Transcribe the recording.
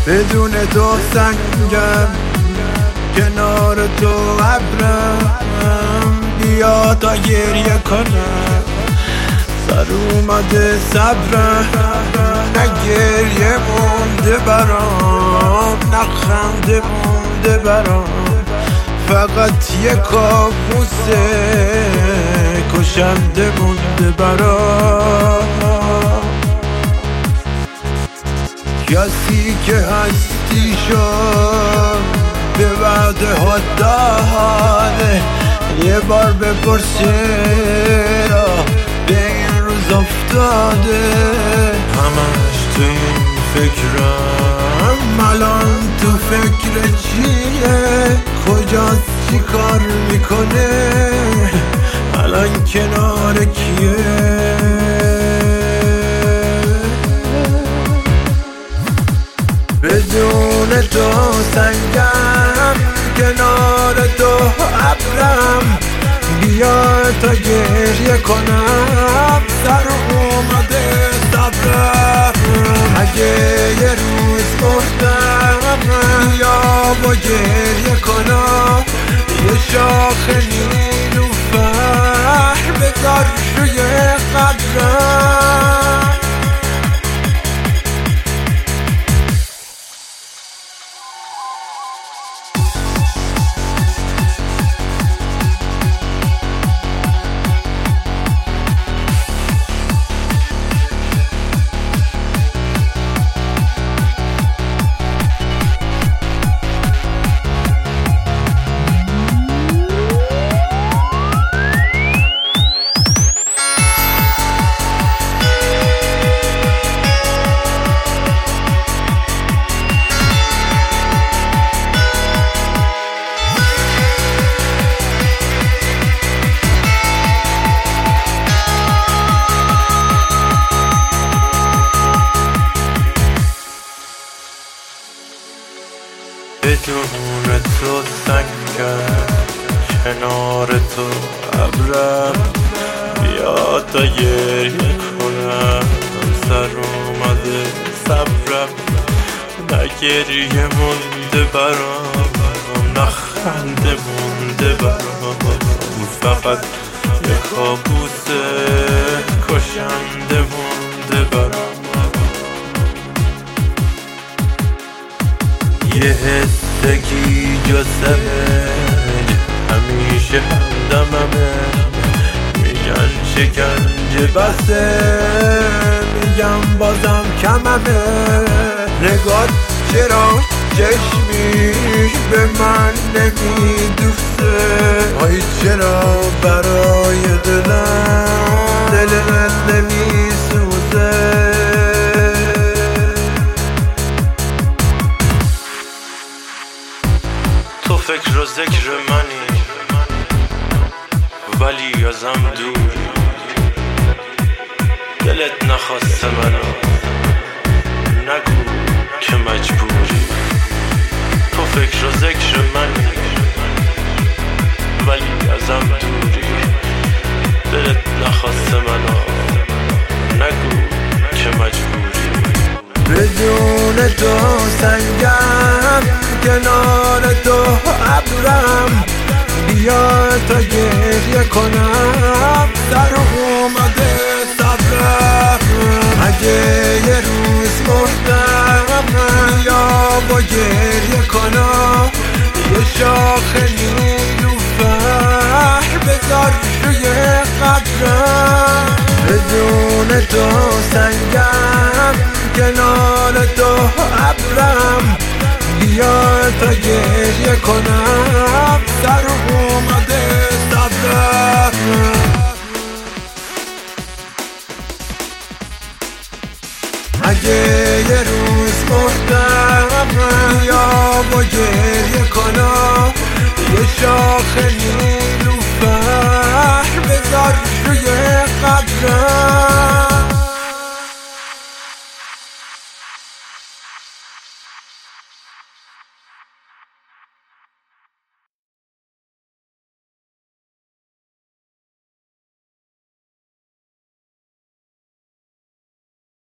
بدون تو سنگم، کنار تو ابرم. بیا تا گریه کنم، سر اومده صبرم. نه گریه مونده برام، نه خنده مونده برام، فقط یه کابوسه کشنده مونده برام. کسی که هستی شد به وعده ها داره، یه بار بپرس چرا به این روز افتاده. همش تو این فکرم، الان تو فکر چیه؟ کجاست؟ چی کار میکنه؟ الان کنار کیه؟ بدون تو سنگم، کنار تو ابرم. بیا تا گریه کنم، سر اومده صبرم. اگه یه روز مردم، بیا و گریه کنم. یه شاخ نیلوفر بذار روی قبرم. بدون تو سنگم، کنار تو ابرم. بیا تا گریه کنم، سر اومده صبرم. نه گریه مونده برام، نه خنده مونده برام، فقط یه کابوسه کشنده مونده برام. یه حسگی جسمه همیشه همدممه، میگن شکنجه بسه، میگم بازم کممه. نگات چرا چشمیش به من نمیدوسته؟ آی چرا برای دلم دل من نمیسوزه؟ تو فکر و ذکر منی ولی ازم دوری، دلت نخواسته منو نگو که مجبوری. تو فکر و ذکر منی ولی ازم دوری، دلت نخواسته منو نگو که مجبوری. بدون تو سنگم، کنار تو ابرم. بیا تا گریه کنم، در اومده صبرم. اگه یه روز مردم، بیا با گریه کنم. یه شاخ نیلوفر بذار روی قبرم. بدون تو سنگم، کنار تو ابرم. بیا تا گریه کنم، در اومده صبرم. اگه یه روز مردم، بیا با گریه کنم. یه شاخ نیلوفر بذار روی قبرم.